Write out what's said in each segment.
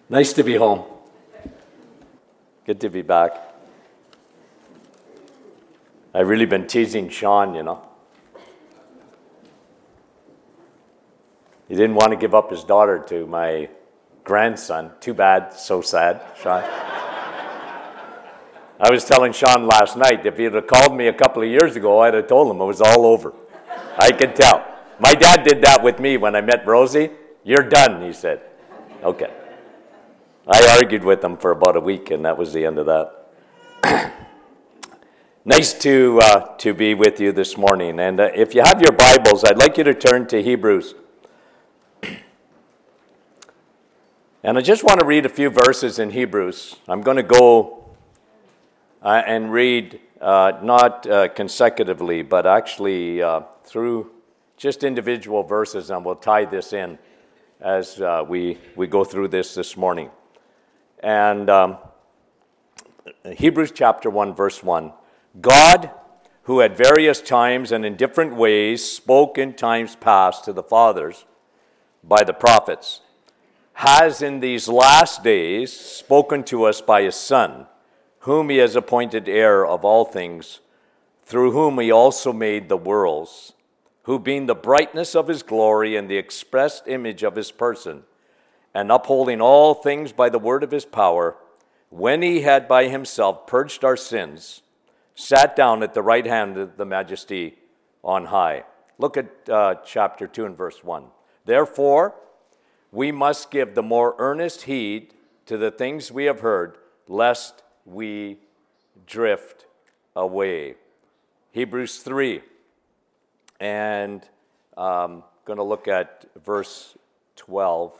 Nice to be home. Good to be back. I've really been teasing Sean, He didn't want to give up his daughter to my grandson. Too bad, so sad, Sean. I was telling Sean last night, if he'd have called me a couple of years ago, I'd have told him it was all over. I could tell. My dad did that with me when I met Rosie. You're done, he said. Okay. I argued with him for about a week, and that was the end of that. Nice to be with you this morning. And if you have your Bibles, I'd like you to turn to Hebrews. And I just want to read a few verses in Hebrews. I'm going to go and read not consecutively, but actually through just individual verses, and we'll tie this in as we go through this morning. And Hebrews chapter 1, verse 1. God, who at various times and in different ways spoke in times past to the fathers by the prophets, has in these last days spoken to us by his Son, whom he has appointed heir of all things, through whom he also made the worlds, who being the brightness of his glory and the expressed image of his person, and upholding all things by the word of his power, when he had by himself purged our sins, sat down at the right hand of the majesty on high. Look at chapter 2 and verse 1. Therefore, we must give the more earnest heed to the things we have heard, lest we drift away. Hebrews 3, and I'm going to look at verse 12.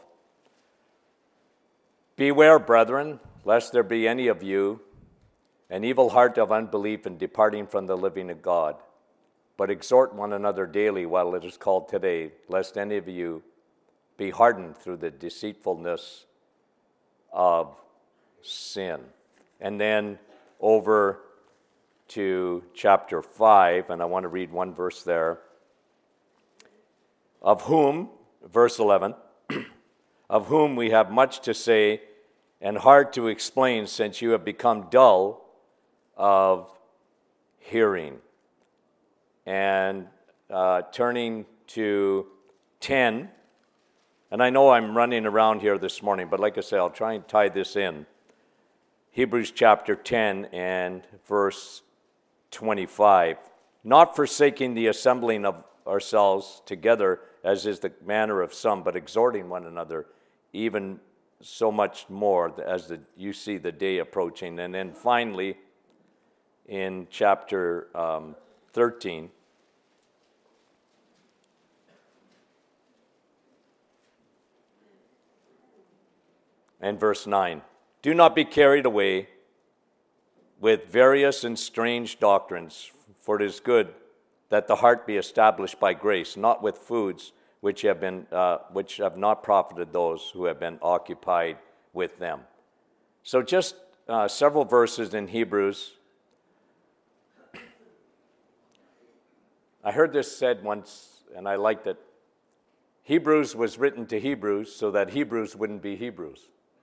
Beware, brethren, lest there be any of you an evil heart of unbelief in departing from the living of God. But exhort one another daily while it is called today, lest any of you be hardened through the deceitfulness of sin. And then over to chapter 5, and I want to read one verse there. Of whom, verse 11, of whom we have much to say and hard to explain, since you have become dull of hearing. And turning to 10, and I know I'm running around here this morning, but like I say, I'll try and tie this in. Hebrews chapter 10 and verse 25. Not forsaking the assembling of ourselves together, as is the manner of some, but exhorting one another, even so much more as you see the day approaching. And then finally, in chapter 13, and verse 9, do not be carried away with various and strange doctrines, for it is good that the heart be established by grace, not with foods which have not profited those who have been occupied with them. So just several verses in Hebrews. I heard this said once, and I liked it. Hebrews was written to Hebrews so that Hebrews wouldn't be Hebrews.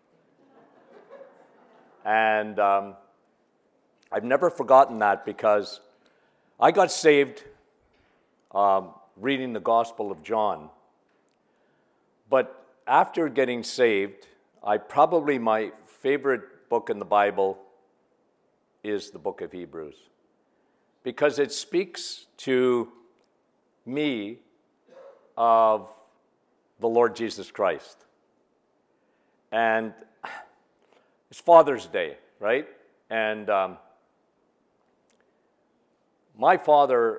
And I've never forgotten that, because I got saved reading the Gospel of John. But after getting saved, probably my favorite book in the Bible is the book of Hebrews, because it speaks to me of the Lord Jesus Christ. And it's Father's Day, right? And my father,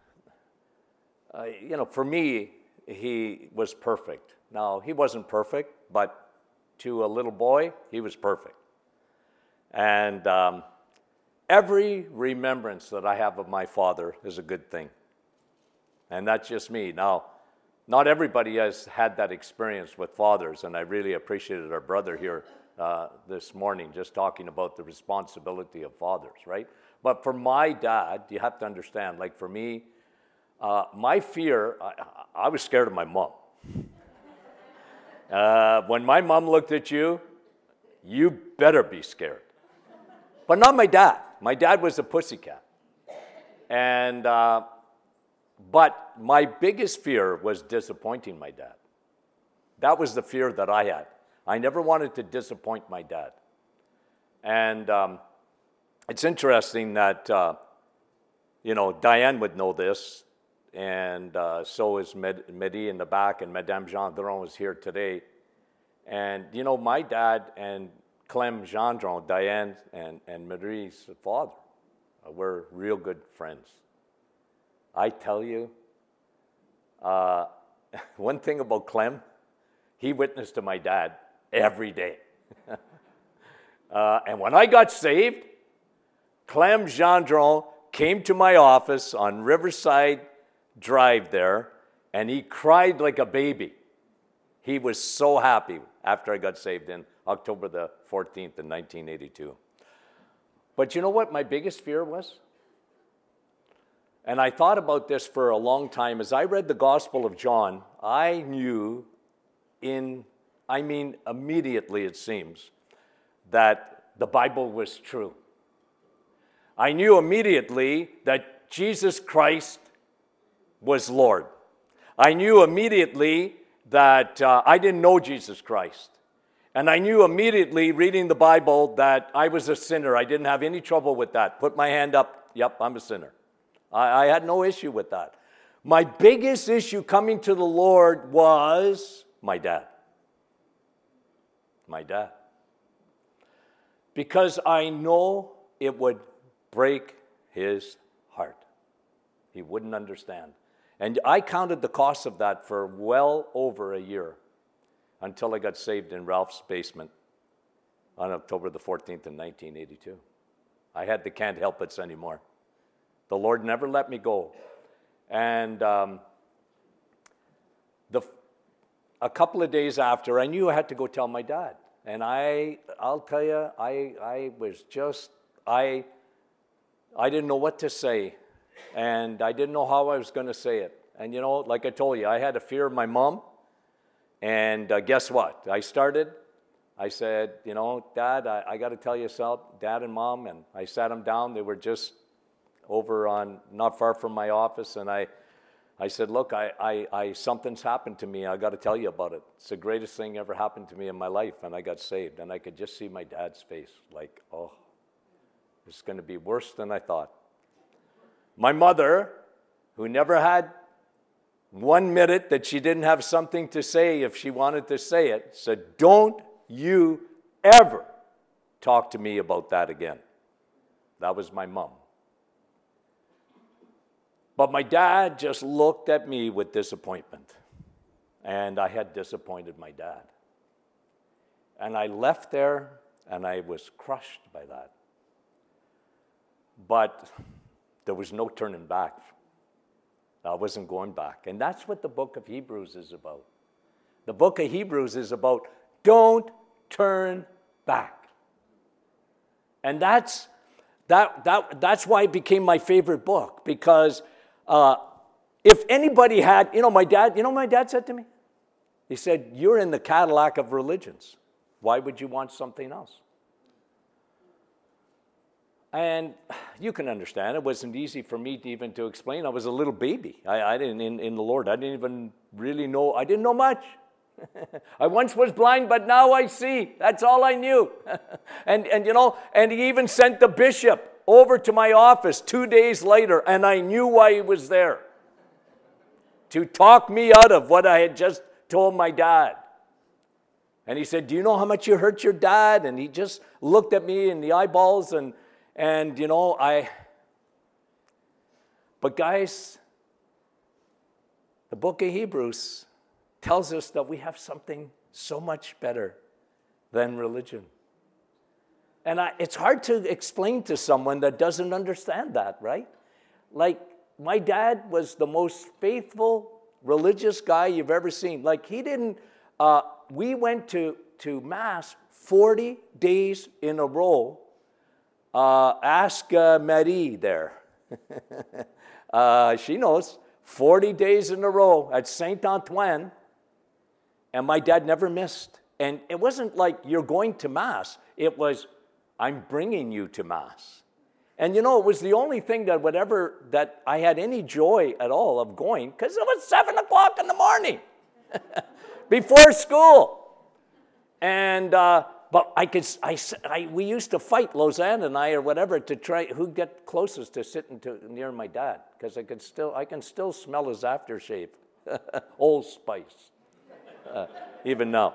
for me, he was perfect. Now, he wasn't perfect, but to a little boy, he was perfect. And every remembrance that I have of my father is a good thing. And that's just me. Now, not everybody has had that experience with fathers, and I really appreciated our brother here this morning just talking about the responsibility of fathers, right? But for my dad, you have to understand, like for me, my fear, I was scared of my mom. When my mom looked at you, you better be scared. But not my dad. My dad was a pussycat. And, but my biggest fear was disappointing my dad. That was the fear that I had. I never wanted to disappoint my dad. And it's interesting that, Diane would know this, and so is Mehdi in the back, and Madame Gendron was here today. And, my dad and Clem Gendron, Diane and Marie's father, were real good friends. I tell you, one thing about Clem, he witnessed to my dad every day. And when I got saved, Clem Gendron came to my office on Riverside Drive there, and he cried like a baby. He was so happy after I got saved in October the 14th in 1982. But you know what my biggest fear was? And I thought about this for a long time. As I read the Gospel of John, I knew immediately it seems, that the Bible was true. I knew immediately that Jesus Christ was Lord. I knew immediately that I didn't know Jesus Christ. And I knew immediately, reading the Bible, that I was a sinner. I didn't have any trouble with that. Put my hand up, yep, I'm a sinner. I had no issue with that. My biggest issue coming to the Lord was my dad. My dad. Because I know it would break his heart. He wouldn't understand. And I counted the cost of that for well over a year until I got saved in Ralph's basement on October the 14th in 1982. I had the can't help it's anymore. The Lord never let me go. And a couple of days after, I knew I had to go tell my dad. And I'll tell you, I didn't know what to say. And I didn't know how I was going to say it. And like I told you, I had a fear of my mom. And guess what? I said, Dad, I got to tell you something, Dad and Mom. And I sat them down. They were just over on, not far from my office. And I said, look, something's happened to me. I got to tell you about it. It's the greatest thing ever happened to me in my life. And I got saved. And I could just see my dad's face like, oh, it's going to be worse than I thought. My mother, who never had 1 minute that she didn't have something to say if she wanted to say it, said, don't you ever talk to me about that again. That was my mom. But my dad just looked at me with disappointment. And I had disappointed my dad. And I left there, and I was crushed by that. But there was no turning back. I wasn't going back. And that's what the book of Hebrews is about. The book of Hebrews is about don't turn back. And that's why it became my favorite book. Because if anybody had, my dad said to me? He said, you're in the Cadillac of religions. Why would you want something else? And you can understand, it wasn't easy for me to explain. I was a little baby. I didn't, in the Lord, I didn't even really know, I didn't know much. I once was blind, but now I see. That's all I knew. and he even sent the bishop over to my office 2 days later, and I knew why he was there. To talk me out of what I had just told my dad. And he said, do you know how much you hurt your dad? And he just looked at me in the eyeballs but guys, the book of Hebrews tells us that we have something so much better than religion. And it's hard to explain to someone that doesn't understand that, right? Like, my dad was the most faithful religious guy you've ever seen. Like, he didn't, we went to Mass 40 days in a row. Ask Marie there. She knows. 40 days in a row at Saint Antoine. And my dad never missed. And it wasn't like you're going to Mass. It was, I'm bringing you to Mass. And it was the only thing that I had any joy at all of going, because it was 7 o'clock in the morning before school. And, but we used to fight, Lausanne and I or whatever, to try who'd get closest to sitting near my dad, because I can still smell his aftershave, Old Spice, even now.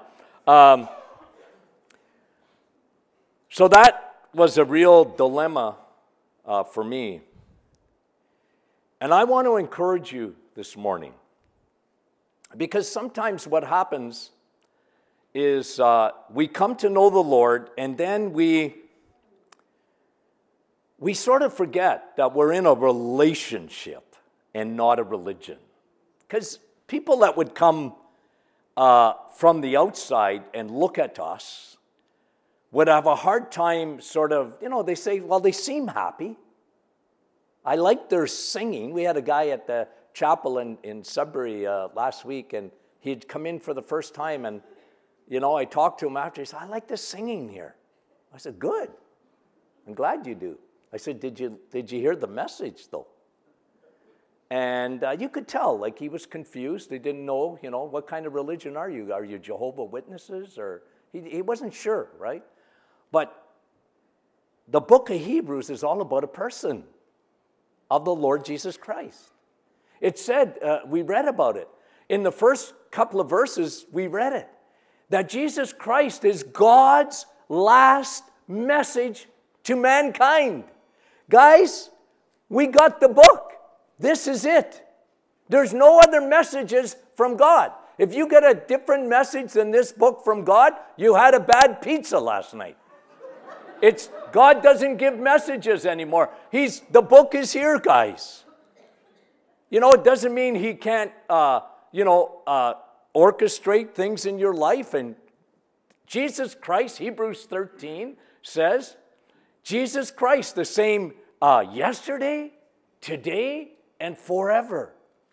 So that was a real dilemma for me. And I want to encourage you this morning, because sometimes what happens is we come to know the Lord, and then we sort of forget that we're in a relationship and not a religion. Because people that would come from the outside and look at us would have a hard time sort of, they say, well, they seem happy. I like their singing. We had a guy at the chapel in Sudbury last week, and he'd come in for the first time, and, I talked to him after. He said, I like the singing here. I said, good. I'm glad you do. I said, did you hear the message, though? And you could tell, like, he was confused. He didn't know, what kind of religion are you? Are you Jehovah's Witnesses? Or he wasn't sure, right? But the book of Hebrews is all about a person of the Lord Jesus Christ. It said, we read about it. In the first couple of verses, we read it, that Jesus Christ is God's last message to mankind. Guys, we got the book. This is it. There's no other messages from God. If you get a different message than this book from God, you had a bad pizza last night. God doesn't give messages anymore. The book is here, guys. It doesn't mean he can't, orchestrate things in your life. And Jesus Christ, Hebrews 13 says, Jesus Christ, the same yesterday, today, and forever.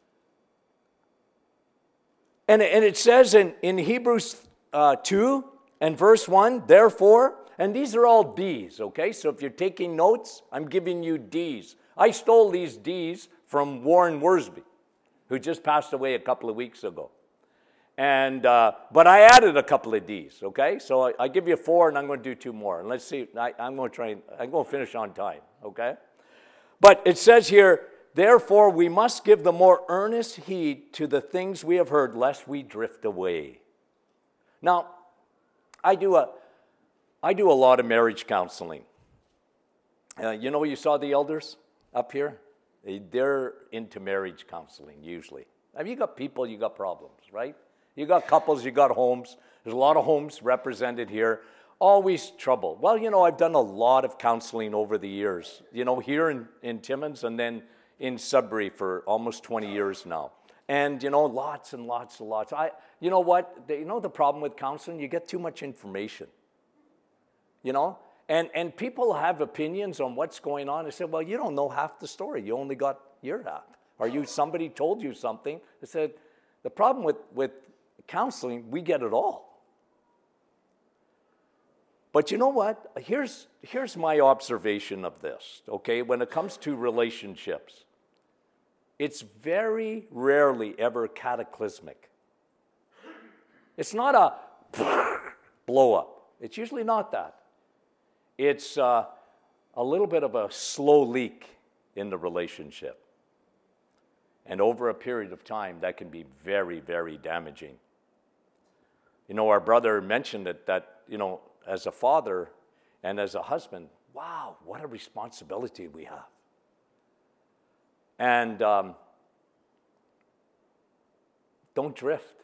And it says in Hebrews 2 and verse 1, therefore, and these are all D's, okay? So if you're taking notes, I'm giving you D's. I stole these D's from Warren Worsby, who just passed away a couple of weeks ago. And but I added a couple of D's, okay? So I give you 4, and I'm going to do 2 more. And let's see, I'm going to finish on time, okay? But it says here, therefore we must give the more earnest heed to the things we have heard, lest we drift away. Now, I do a lot of marriage counseling. You saw the elders up here? They're into marriage counseling, usually. Now, you got people, you got problems, right? You got couples, you got homes. There's a lot of homes represented here. Always trouble. Well, I've done a lot of counseling over the years, here in Timmins and then in Sudbury for almost 20 years now. And, lots and lots and lots. The problem with counseling? You get too much information. And people have opinions on what's going on. They say, well, you don't know half the story. You only got your half. Or somebody told you something. They said, the problem with counseling, we get it all. But you know what? Here's my observation of this, okay? When it comes to relationships, it's very rarely ever cataclysmic. It's not a blow up. It's usually not that. It's a little bit of a slow leak in the relationship. And over a period of time, that can be very, very damaging. Our brother mentioned it, that, as a father and as a husband, wow, what a responsibility we have. And don't drift.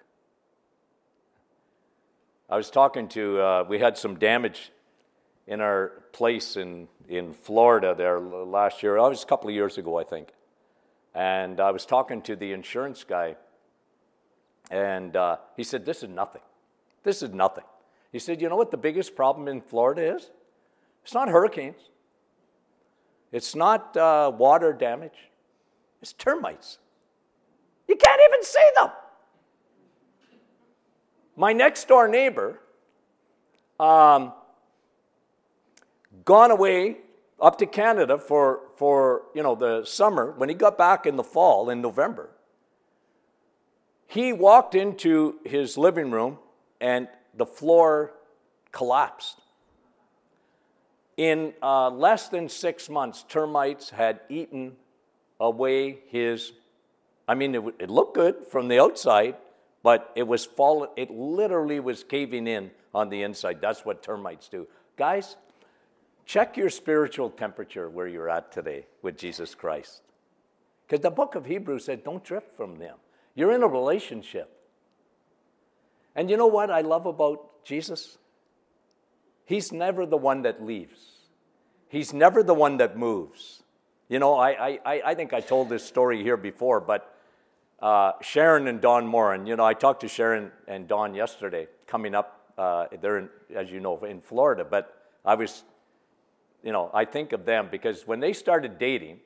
I was talking to, we had some damage in our place in Florida there last year. It was a couple of years ago, I think. And I was talking to the insurance guy, and he said, this is nothing. This is nothing. He said, you know what the biggest problem in Florida is? It's not hurricanes. It's not water damage. It's termites. You can't even see them. My next door neighbor, gone away up to Canada for the summer. When he got back in the fall, in November, he walked into his living room and the floor collapsed. In less than 6 months, termites had eaten away his, it looked good from the outside, but it literally was caving in on the inside. That's what termites do. Guys, check your spiritual temperature where you're at today with Jesus Christ. Because the book of Hebrews said, don't drift from them. You're in a relationship. And you know what I love about Jesus? He's never the one that leaves. He's never the one that moves. I think I told this story here before, but Sharon and Don Moran, I talked to Sharon and Don yesterday, coming up, they're, as you know, in Florida, but I was, I think of them because when they started dating,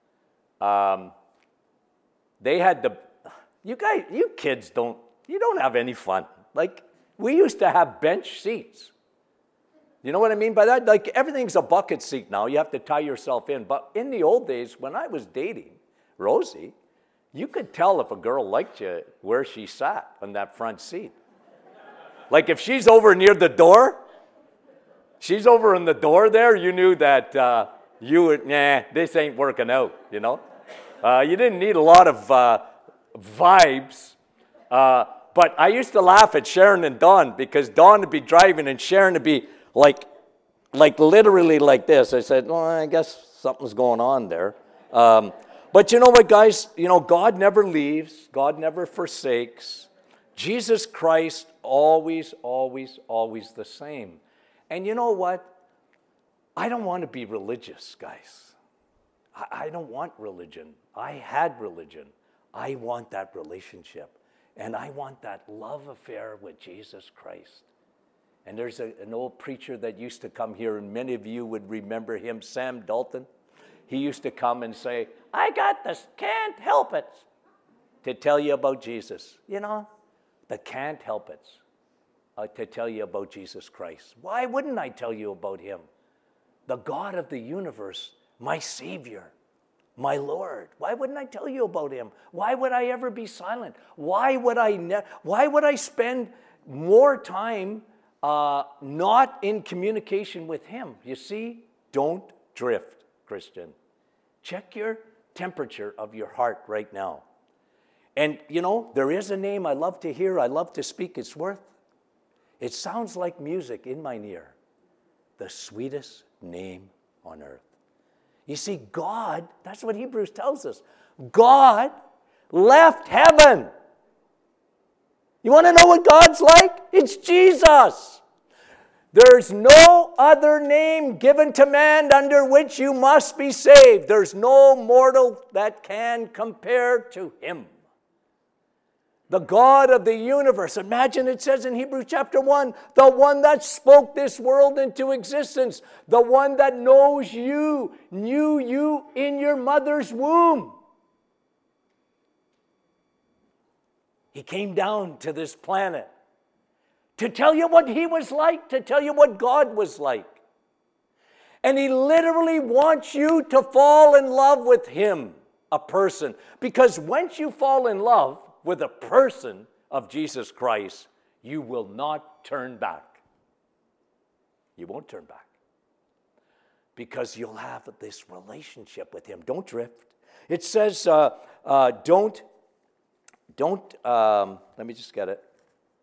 they had you kids don't have any fun. Like, we used to have bench seats. You know what I mean by that? Like, everything's a bucket seat now. You have to tie yourself in. But in the old days, when I was dating Rosie, you could tell if a girl liked you where she sat on that front seat. Like, if she's over near the door, she's over in the door there, you knew that this ain't working out, You didn't need a lot of vibes. But I used to laugh at Sharon and Don because Don would be driving and Sharon would be like literally like this. I said, well, I guess something's going on there. But you know what, guys? God never leaves. God never forsakes. Jesus Christ always, always, always the same. And you know what? I don't want to be religious, guys. I don't want religion. I had religion. I want that relationship. And I want that love affair with Jesus Christ. And there's an old preacher that used to come here, and many of you would remember him, Sam Dalton. He used to come and say, I got this, can't help it, to tell you about Jesus. The can't help it, to tell you about Jesus Christ. Why wouldn't I tell you about him? The God of the universe, my Savior, my Lord. Why wouldn't I tell you about him? Why would I ever be silent? Why would I spend more time not in communication with him? You see, don't drift, Christian. Check your temperature of your heart right now. And, there is a name I love to hear, I love to speak. It sounds like music in my ear. The sweetest name on earth. You see, God, that's what Hebrews tells us. God left heaven. You want to know what God's like? It's Jesus. There's no other name given to man under which you must be saved. There's no mortal that can compare to him. The God of the universe. Imagine it says in Hebrews chapter 1, the one that spoke this world into existence, the one that knew you in your mother's womb. He came down to this planet to tell you what he was like, to tell you what God was like. And he literally wants you to fall in love with him, a person. Because once you fall in love with a person of Jesus Christ, you will not turn back. You won't turn back. Because you'll have this relationship with him. Don't drift. It says, let me just get it.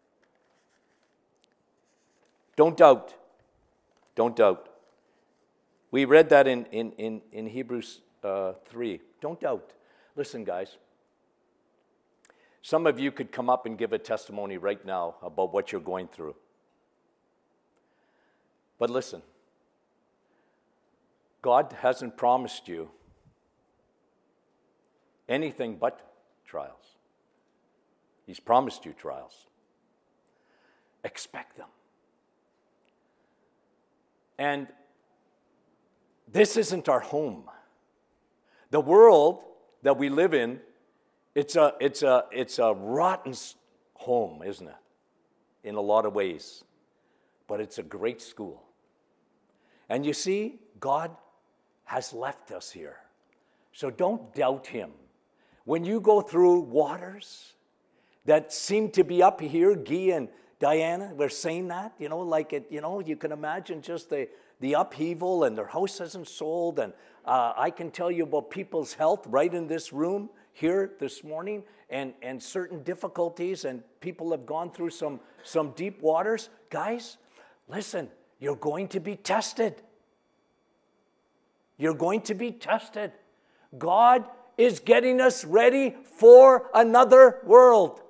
Don't doubt. Don't doubt. We read that in Hebrews 3. Don't doubt. Listen, guys. Some of you could come up and give a testimony right now about what you're going through. But listen, God hasn't promised you anything but trials. He's promised you trials. Expect them. And this isn't our home. The world that we live in, it's a rotten home, isn't it? In a lot of ways. but it's a great school. And you see, God has left us here. So don't doubt him. When you go through waters that seem to be up here, Guy and Diana were saying that, like it, you can imagine just the upheaval, and their house hasn't sold. And I can tell you about people's health right in this room here this morning, and certain difficulties, and people have gone through some deep waters. Guys, listen, you're going to be tested. You're going to be tested. God is getting us ready for another world.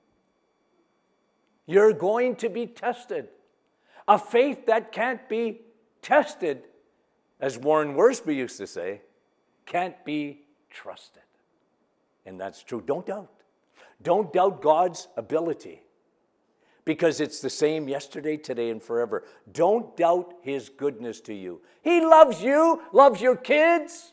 You're going to be tested. A faith that can't be tested, as Warren Worsby used to say, can't be trusted. And that's true. Don't doubt. Don't doubt God's ability, because it's the same yesterday, today, and forever. Don't doubt his goodness to you. He loves you, loves your kids,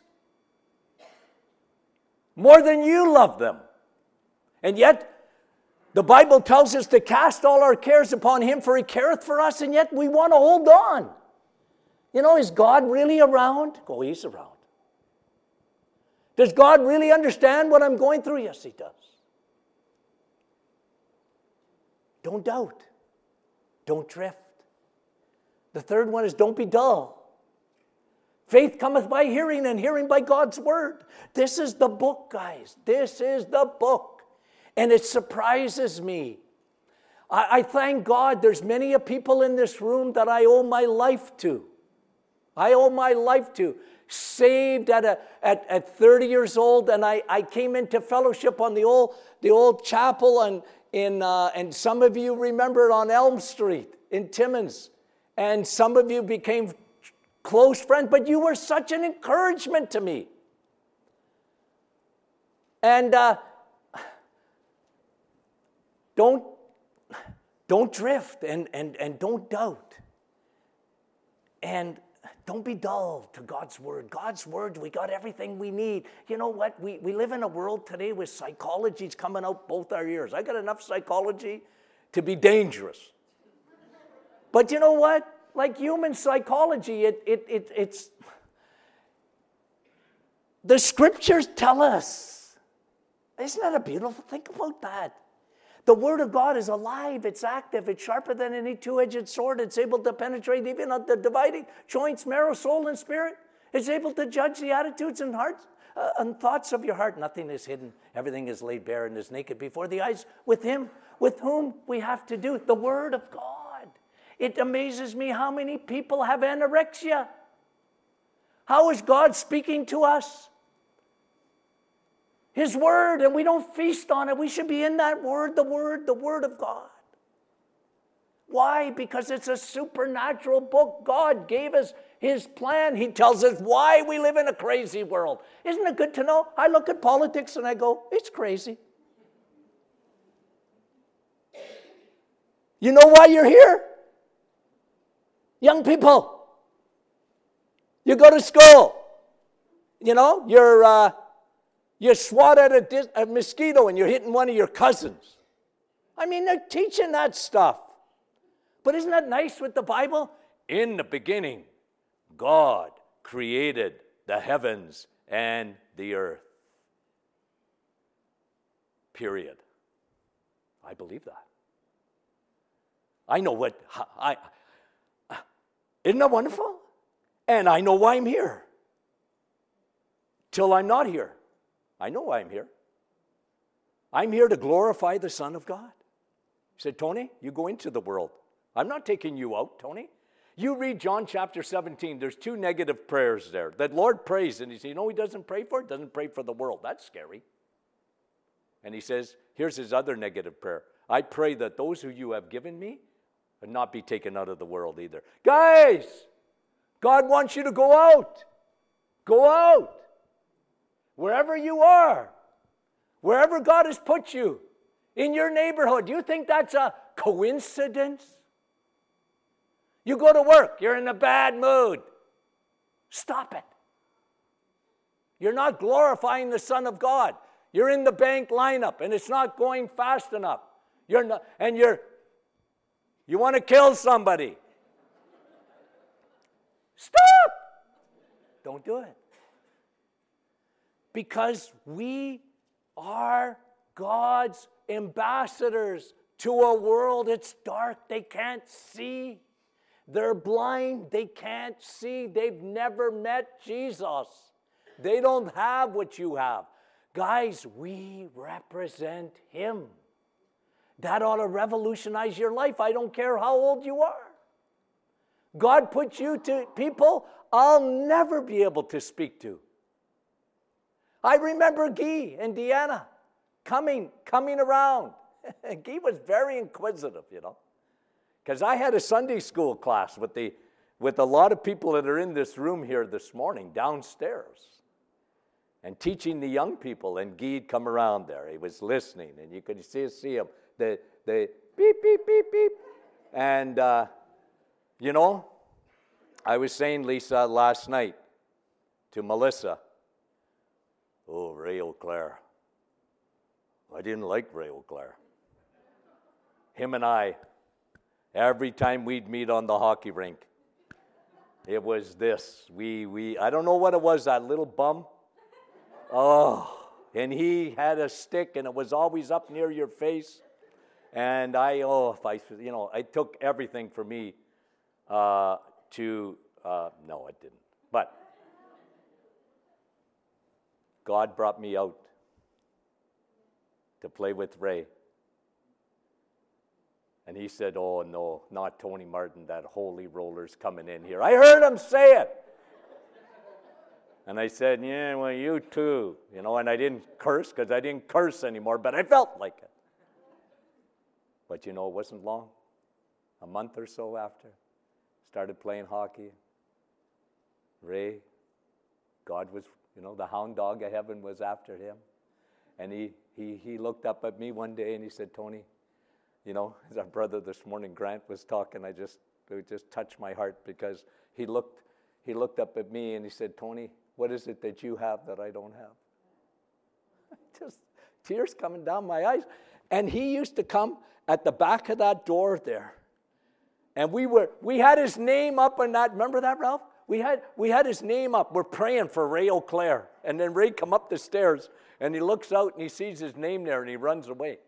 more than you love them. And yet, the Bible tells us to cast all our cares upon him, for he careth for us, and yet we want to hold on. Is God really around? Oh, he's around. Does God really understand what I'm going through? Yes, he does. Don't doubt. Don't drift. The third one is don't be dull. Faith cometh by hearing, and hearing by God's word. This is the book, guys. This is the book. And it surprises me. I thank God there's many people in this room that I owe my life to. I owe my life to. Saved at 30 years old, and I came into fellowship on the old chapel, and some of you remember it on Elm Street in Timmins, and some of you became close friends, but you were such an encouragement to me. And don't drift, and don't doubt, and don't be dull to God's word. God's word, we got everything we need. You know what? We live in a world today with psychology's coming out both our ears. I got enough psychology to be dangerous. But you know what? Like human psychology, it's the scriptures tell us. Isn't that a beautiful? Think about that. The word of God is alive, it's active, it's sharper than any two-edged sword. It's able to penetrate even at the dividing joints, marrow, soul, and spirit. It's able to judge the attitudes and hearts and thoughts of your heart. Nothing is hidden. Everything is laid bare and is naked before the eyes with him with whom we have to do. The word of God. It amazes me how many people have anorexia. How is God speaking to us? His word, and we don't feast on it. We should be in that word, the word of God. Why? Because it's a supernatural book. God gave us his plan. He tells us why we live in a crazy world. Isn't it good to know? I look at politics and I go, it's crazy. You know why you're here? Young people. You go to school. You swat at a mosquito and you're hitting one of your cousins. I mean, they're teaching that stuff. But isn't that nice with the Bible? In the beginning, God created the heavens and the earth. Period. I believe that. I know isn't that wonderful? And I know why I'm here. Till I'm not here. I know why I'm here. I'm here to glorify the Son of God. He said, Tony, you go into the world. I'm not taking you out, Tony. You read John chapter 17. There's 2 negative prayers there. That Lord prays, and he says, he doesn't pray for it? Doesn't pray for the world. That's scary. And he says, here's his other negative prayer. I pray that those who you have given me would not be taken out of the world either. Guys, God wants you to go out. Go out. Wherever you are, wherever God has put you, in your neighborhood, do you think that's a coincidence? You go to work, you're in a bad mood. Stop it. You're not glorifying the Son of God. You're in the bank lineup and it's not going fast enough. You want to kill somebody. Don't do it. Because we are God's ambassadors to a world. It's dark. They can't see. They're blind. They can't see. They've never met Jesus. They don't have what you have. Guys, we represent him. That ought to revolutionize your life. I don't care how old you are. God put you to people I'll never be able to speak to. I remember Guy and Deanna coming around. Guy was very inquisitive, because I had a Sunday school class with a lot of people that are in this room here this morning downstairs, and teaching the young people. And Guy'd come around there. He was listening, and you could see him. The beep, beep, beep, beep. And, I was saying, Lisa, last night to Melissa, oh, Ray O'Clair. I didn't like Ray O'Clair. Him and I, every time we'd meet on the hockey rink, it was this. I don't know what it was, that little bum. Oh, and he had a stick, and it was always up near your face. And I took everything for me no, it didn't. But God brought me out to play with Ray. And he said, oh, no, not Tony Martin, that holy roller's coming in here. I heard him say it. And I said, yeah, well, you too. And I didn't curse, because I didn't curse anymore, but I felt like it. But it wasn't long. A month or so after, started playing hockey. Ray, God was, the hound dog of heaven was after him. And he looked up at me one day and he said, Tony, as our brother this morning, Grant, was talking, it just touched my heart, because he looked up at me and he said, Tony, what is it that you have that I don't have? Just tears coming down my eyes. And he used to come at the back of that door there. And we had his name up on that. Remember that, Ralph? We had his name up. We're praying for Ray O'Clair. And then Ray come up the stairs, and he looks out, and he sees his name there, and he runs away.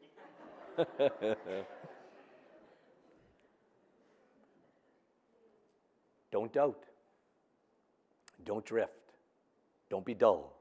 Don't doubt. Don't drift. Don't be dull.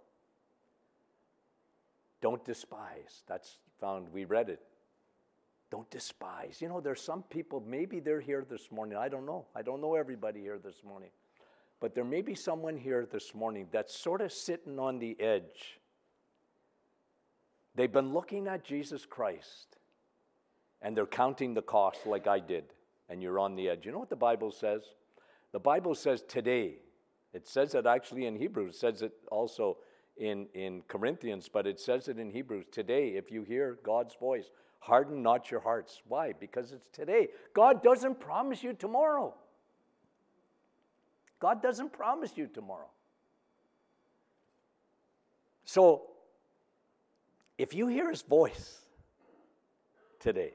Don't despise. That's found, we read it. Don't despise. There's some people, maybe they're here this morning. I don't know. I don't know everybody here this morning. But there may be someone here this morning that's sort of sitting on the edge. They've been looking at Jesus Christ, and they're counting the cost like I did, and you're on the edge. You know what the Bible says? The Bible says today. It says it actually in Hebrews. It says it also in Corinthians, but it says it in Hebrews. Today, if you hear God's voice, harden not your hearts. Why? Because it's today. God doesn't promise you tomorrow. God doesn't promise you tomorrow. So, if you hear his voice today,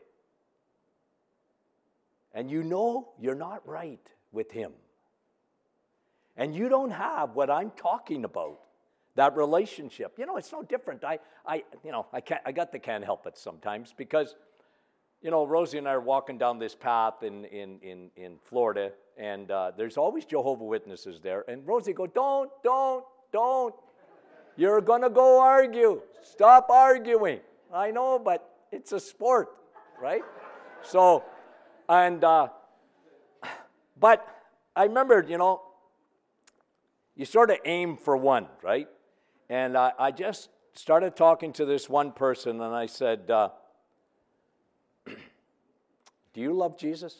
and you're not right with him, and you don't have what I'm talking about, that relationship, it's no different. I got the can't help it sometimes, because, Rosie and I are walking down this path in Florida, and there's always Jehovah's Witnesses there. And Rosie go, don't. You're going to go argue. Stop arguing. I know, but it's a sport, right? So, but I remembered, you sort of aim for one, right? And I just started talking to this one person, and I said, do you love Jesus?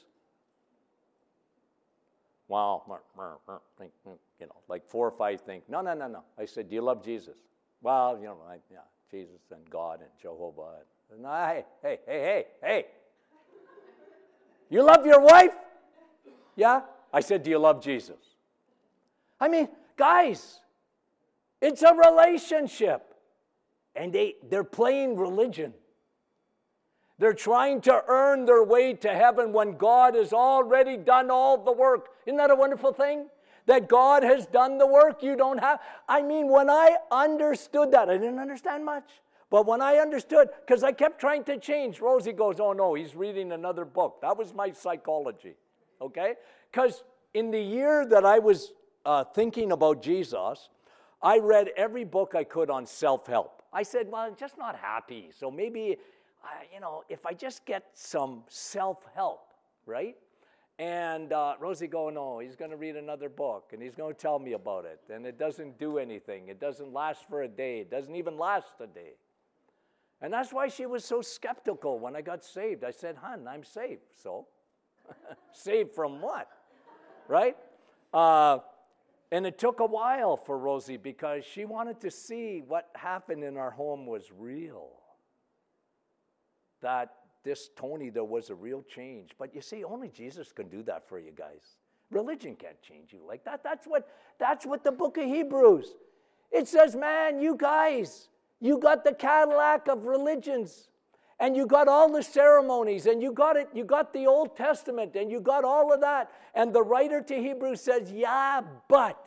Wow, like 4 or 5 think, no. I said, do you love Jesus? Well, Jesus and God and Jehovah. And hey. You love your wife? Yeah? I said, do you love Jesus? I mean, guys, it's a relationship. And they're playing religion. They're trying to earn their way to heaven when God has already done all the work. Isn't that a wonderful thing? that God has done the work. You don't have. I mean, when I understood that, I didn't understand much. But when I understood, because I kept trying to change, Rosie goes, oh no, he's reading another book. That was my psychology, okay? Because in the year that I was thinking about Jesus, I read every book I could on self-help. I said, well, I'm just not happy. So maybe, if I just get some self-help, right? And Rosie go, no, he's going to read another book, and he's going to tell me about it. And it doesn't do anything. It doesn't last for a day. It doesn't even last a day. And that's why she was so skeptical when I got saved. I said, hon, I'm saved. So, saved from what? Right? And it took a while for Rosie because she wanted to see what happened in our home was real. That this Tony, there was a real change. But you see, only Jesus can do that for you guys. Religion can't change you like that. That's what the book of Hebrews. It says, man, you guys, you got the Cadillac of religions. And you got all the ceremonies, and you got the Old Testament, and you got all of that. And the writer to Hebrews says, yeah, but.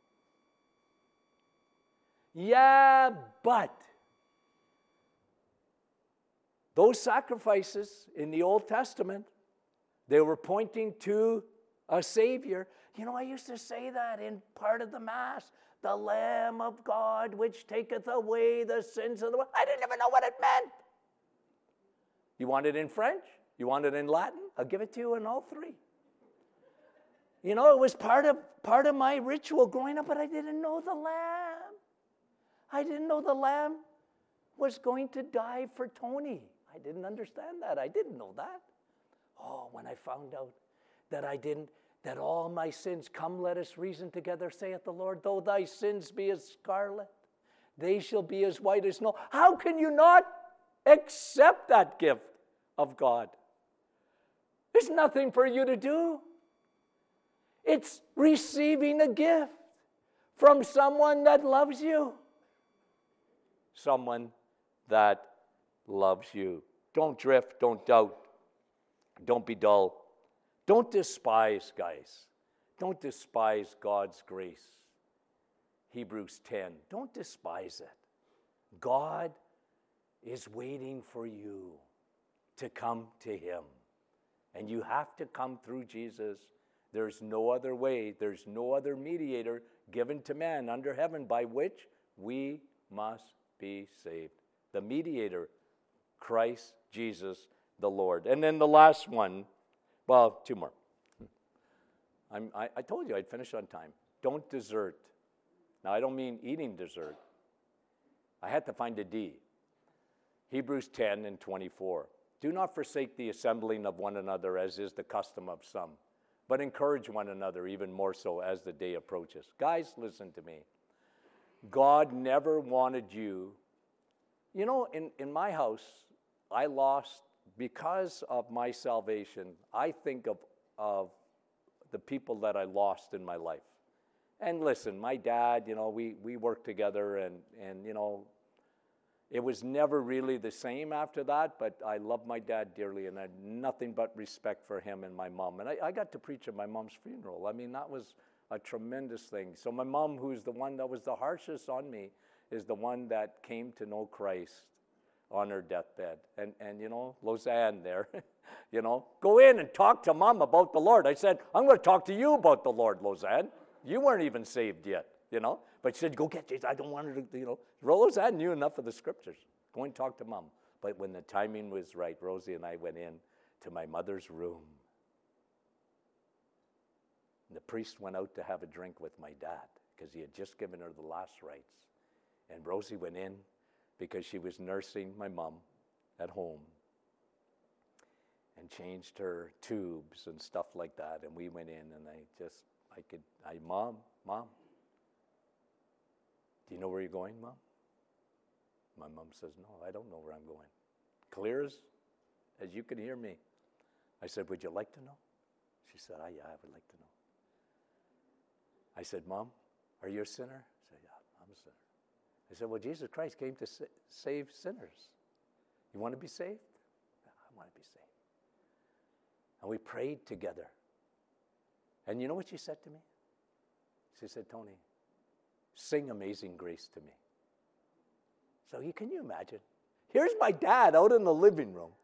Those sacrifices in the Old Testament, they were pointing to a Savior. I used to say that in part of the Mass. The Lamb of God, which taketh away the sins of the world. I didn't even know what it meant. You want it in French? You want it in Latin? I'll give it to you in all three. It was part of my ritual growing up, but I didn't know the Lamb. I didn't know the Lamb was going to die for Tony. I didn't understand that. I didn't know that. Oh, when I found out that all my sins, come let us reason together, saith the Lord, though thy sins be as scarlet, they shall be as white as snow. How can you not accept that gift of God? There's nothing for you to do. It's receiving a gift from someone that loves you. Someone that loves you. Don't drift, don't doubt, don't be dull. Don't despise, guys. Don't despise God's grace. Hebrews 10. Don't despise it. God is waiting for you to come to Him. And you have to come through Jesus. There's no other way. There's no other mediator given to man under heaven by which we must be saved. The mediator, Christ Jesus the Lord. And then the last one, well, two more. I told you I'd finish on time. Don't desert. Now, I don't mean eating dessert. I had to find a D. Hebrews 10 and 24. Do not forsake the assembling of one another, as is the custom of some, but encourage one another even more so as the day approaches. Guys, listen to me. God never wanted you. In my house, I lost, because of my salvation, I think of the people that I lost in my life. And listen, my dad, we worked together, and it was never really the same after that, but I loved my dad dearly, and I had nothing but respect for him and my mom. And I got to preach at my mom's funeral. I mean, that was a tremendous thing. So my mom, who's the one that was the harshest on me, is the one that came to know Christ on her deathbed. And Lozanne there, go in and talk to Mom about the Lord. I said, I'm going to talk to you about the Lord, Lozanne. You weren't even saved yet, But she said, go get Jesus. I don't want her to, Lozanne knew enough of the scriptures. Go and talk to Mom. But when the timing was right, Rosie and I went in to my mother's room. And the priest went out to have a drink with my dad because he had just given her the last rites. And Rosie went in because she was nursing my mom at home and changed her tubes and stuff like that. And we went in, and Mom, do you know where you're going, Mom? My mom says, no, I don't know where I'm going. Clear as you can hear me. I said, would you like to know? She said, yeah, I would like to know. I said, Mom, are you a sinner? She said, yeah, I'm a sinner. I said, well, Jesus Christ came to save sinners. You want to be saved? Yeah, I want to be saved. And we prayed together. And you know what she said to me? She said, Tony, sing Amazing Grace to me. So can you imagine? Here's my dad out in the living room.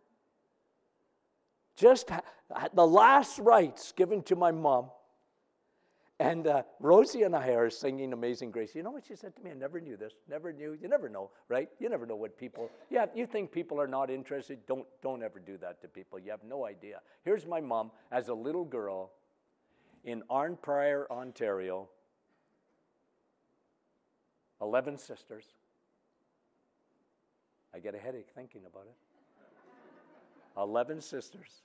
Just the last rites given to my mom. And Rosie and I are singing Amazing Grace. You know what she said to me? I never knew this. Never knew. You never know, right? You never know what people... Yeah, you think people are not interested. Don't ever do that to people. You have no idea. Here's my mom as a little girl in Arnprior, Ontario. 11 sisters. I get a headache thinking about it. 11 sisters.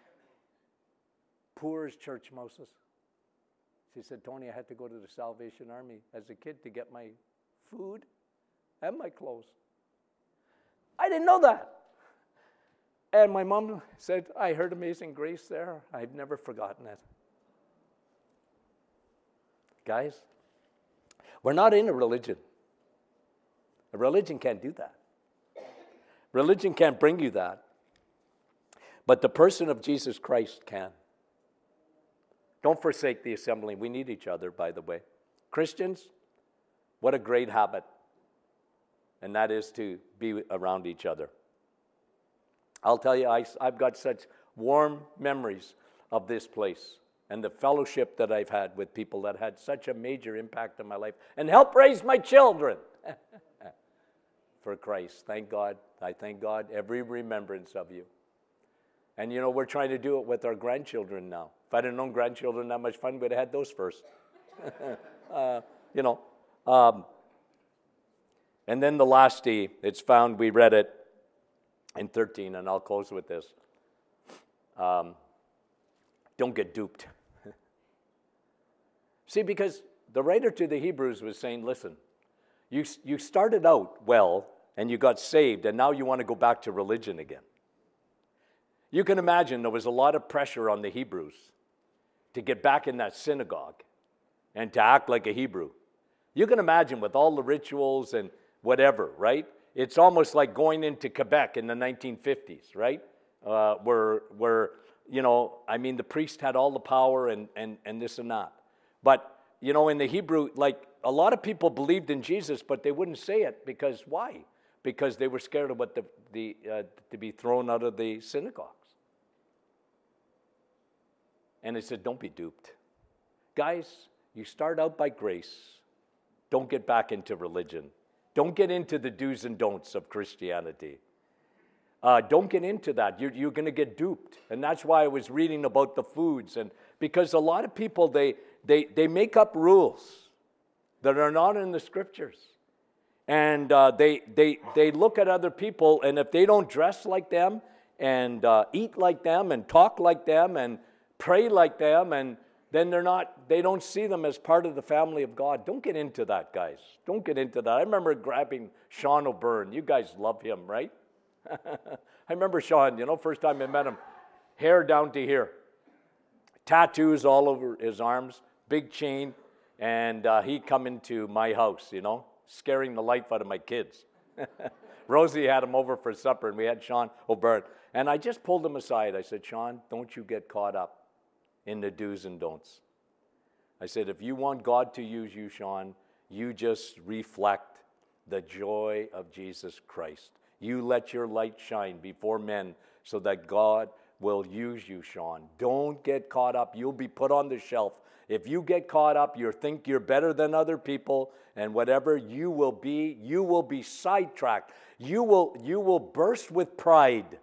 Poor as church mouses. She said, Tony, I had to go to the Salvation Army as a kid to get my food and my clothes. I didn't know that. And my mom said, I heard Amazing Grace there. I've never forgotten it. Guys, we're not in a religion. A religion can't do that. Religion can't bring you that. But the person of Jesus Christ can. Don't forsake the assembly. We need each other, by the way. Christians, what a great habit. And that is to be around each other. I'll tell you, I've got such warm memories of this place and the fellowship that I've had with people that had such a major impact on my life and helped raise my children for Christ. Thank God. I thank God every remembrance of you. And, we're trying to do it with our grandchildren now. If I'd have known grandchildren that much fun, we'd have had those first. And then the last D, it's found, we read it in 13, and I'll close with this. Don't get duped. See, because the writer to the Hebrews was saying, listen, you started out well, and you got saved, and now you want to go back to religion again. You can imagine there was a lot of pressure on the Hebrews to get back in that synagogue and to act like a Hebrew. You can imagine with all the rituals and whatever, right? It's almost like going into Quebec in the 1950s, right? Where the priest had all the power and this and that. But, in the Hebrew, like a lot of people believed in Jesus, but they wouldn't say it because why? Because they were scared of what to be thrown out of the synagogues. And they said, don't be duped. Guys, you start out by grace. Don't get back into religion. Don't get into the do's and don'ts of Christianity. Don't get into that. You're going to get duped. And that's why I was reading about the foods. And because a lot of people, they make up rules that are not in the scriptures. And they look at other people, and if they don't dress like them and eat like them and talk like them and pray like them, and then they don't see them as part of the family of God. Don't get into that, guys. Don't get into that. I remember grabbing Sean O'Byrne. You guys love him, right? I remember Sean, first time I met him, hair down to here, tattoos all over his arms, big chain, and he come into my house, scaring the life out of my kids. Rosie had him over for supper, and we had Sean O'Byrne. And I just pulled him aside. I said, Sean, don't you get caught up in the do's and don'ts. I said, if you want God to use you, Sean, you just reflect the joy of Jesus Christ. You let your light shine before men so that God will use you, Sean. Don't get caught up. You'll be put on the shelf. If you get caught up, you think you're better than other people and whatever, you will be sidetracked. You will burst with pride.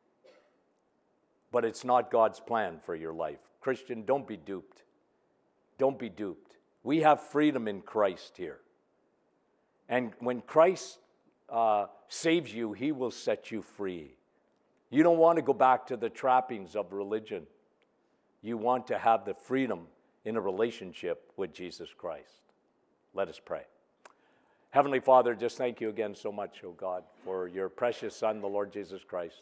But it's not God's plan for your life. Christian, don't be duped. Don't be duped. We have freedom in Christ here. And when Christ saves you, he will set you free. You don't want to go back to the trappings of religion. You want to have the freedom in a relationship with Jesus Christ. Let us pray. Heavenly Father, just thank you again so much, oh God, for your precious Son, the Lord Jesus Christ.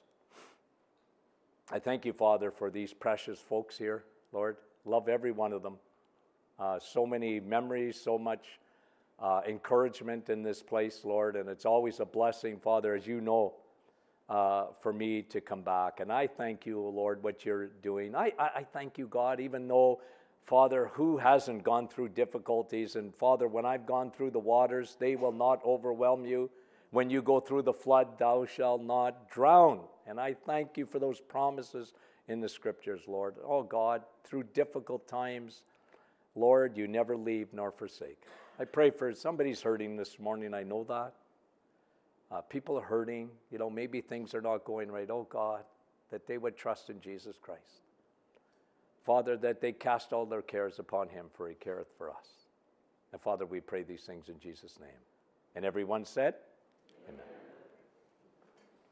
I thank you, Father, for these precious folks here, Lord. Love every one of them. So many memories, so much encouragement in this place, Lord, and it's always a blessing, Father, as you know, for me to come back. And I thank you, Lord, what you're doing. I thank you, God, even though, Father, who hasn't gone through difficulties? And Father, when I've gone through the waters, they will not overwhelm you. When you go through the flood, thou shalt not drown. And I thank you for those promises in the scriptures, Lord. Oh God, through difficult times, Lord, you never leave nor forsake. I pray for somebody's hurting this morning. I know that. People are hurting. Maybe things are not going right. Oh God, that they would trust in Jesus Christ. Father, that they cast all their cares upon him, for he careth for us. And Father, we pray these things in Jesus' name. And everyone said, Amen.